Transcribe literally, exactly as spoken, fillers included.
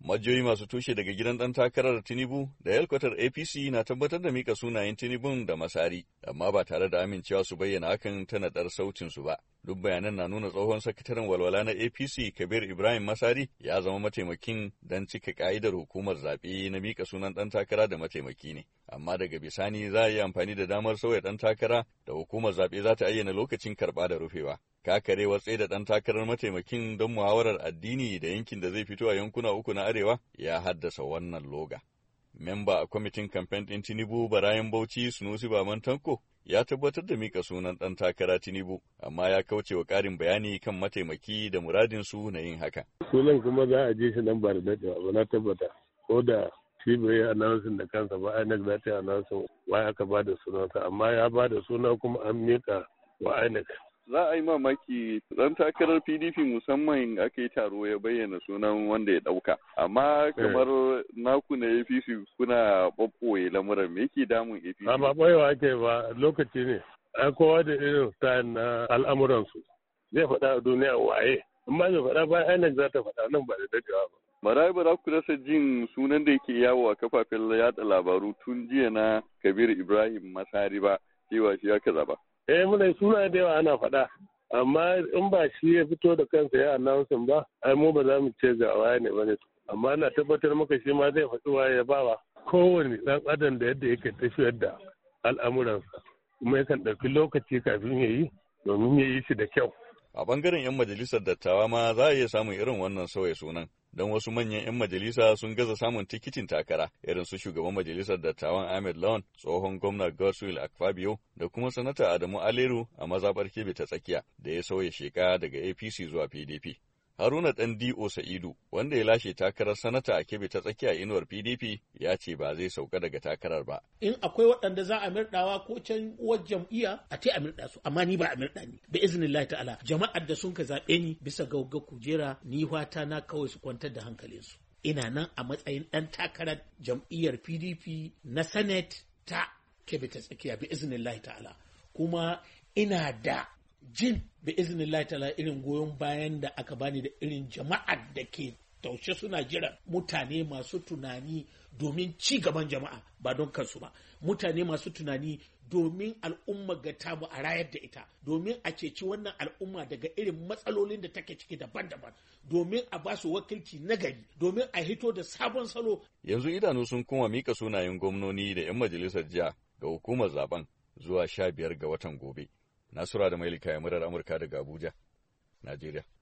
Majiyoyi masu tushe daga gidan ɗan takarar Tinubu da yalkwatar A P C na tabbatar da mika sunayen Tinubun da Masari, amma ba tare da amincewa su bayyana hakan ta naɗar sautinsu ba. Duk bayanan na nuna tsohon sakataren walwala na A P C Kabir Ibrahim Masari ya zama mataimakin don cika ka'idar hukumar zaɓe na mika sunan ɗan takara da mataimaki ne. Amma daga bisani za a yi amfani da damar sauya ɗan takara da hukumar zaɓe za ta ayyana lokacin karɓa da rufewa. Kakare watsi da ɗan takarar mataimakin don muhawarar addini da yankin da zai fito a yankuna uku na arewa ya haddasa wannan loga. Memba a kwamitin kamfen ɗin Tinubu Barayin Bauchi Sunusi Baman Tanko ya tabbatar da mika sunan ɗan takara Tinubu, amma ya kauce wa ƙarin bayani kan mataimaki da muradinsu na yin haka. Sunan kuma za a je shi nan ba da daɗewa ba na tabbata, ko da shi bai yi anonsin da kansa ba, I N E C za ta yi anonsin wai aka ba da sunansa, amma ya ba da suna kuma an miƙa wa I N E C. Za a yi mamaki ɗan takarar P D P musamman aka yi taro ya bayyana sunan wanda ya ɗauka. Amma kamar naku na A P C kuna ɓaɓɓoye lamuran, me yake damun A P C? Ba ɓoyewa ake ba, lokaci ne. Ai kowa da irin style na al'amuransu. Zai faɗa a duniya waye. In ba zai faɗa ba I N E C za ta faɗa nan ba da dadewa ba. Marai ba za ku rasa jin sunan da yake yawo a kafafen yada labaru tun jiya na Kabir Ibrahim Masari ba, cewa shi aka zaba. Eh muna suna da yawa ana faɗa, amma in ba shi ya fito da kansa ya announcing ba, ai mu ba za mu ce ga waye ne bane. Amma na tabbatar maka shi ma zai faɗi waye ya bawa kowane ɗan adam da yadda yake tafiyar da al'amuransa, kuma yakan ɗauki lokaci kafin ya yi domin ya yi shi da kyau. A bangaren 'yan majalisar dattawa ma za a iya samun irin wannan sauya sunan, don wasu manyan 'yan majalisa sun gaza samun tikitin takara, irin su shugaban majalisar dattawan Ahmed Lawan, tsohon gwamna Godswill Akpabio da kuma sanata Adamu Aleru a mazaɓar Kebbi ta tsakiya da ya sauya sheka daga A P C zuwa P D P. Haruna ɗan D O Sa'idu, wanda ya lashe takarar sanata a Kebbi ta tsakiya inuwar P D P, ya ce ba zai sauka daga takarar ba. In akwai waɗanda za a mirɗawa ko can uwar jam'iyya a ce a mirɗa su, amma ni ba a mirɗa ni. Bi iznillahi ta'ala, jama'ar da sun ka zaɓe ni bisa ga kujera, ni fata na kawai su kwantar da hankalinsu. Ina nan a matsayin ɗan takarar jam'iyyar P D P na Senate ta Kebbi ta tsakiya bi iznillahi ta'ala. Kuma ina da jin bi iznillahi ta'ala irin goyon bayan da aka bani da irin jama'ar da ke taushe suna jiran mutane masu tunani domin ci gaban jama'a ba don kansu ba, mutane masu tunani domin al'umma ga tamu a rayar da ita, domin a ceci wannan al'umma daga irin matsalolin da take ciki daban-daban, domin a ba su wakilci nagari, domin a hito da sabon salo. Yanzu idanu sun kuma mika sunayen gwamnoni da 'yan majalisar jiha ga hukumar zaben zuwa sha biyar ga watan gobe. Nasura da Mailika ya murar Amurka daga Abuja, Najeriya.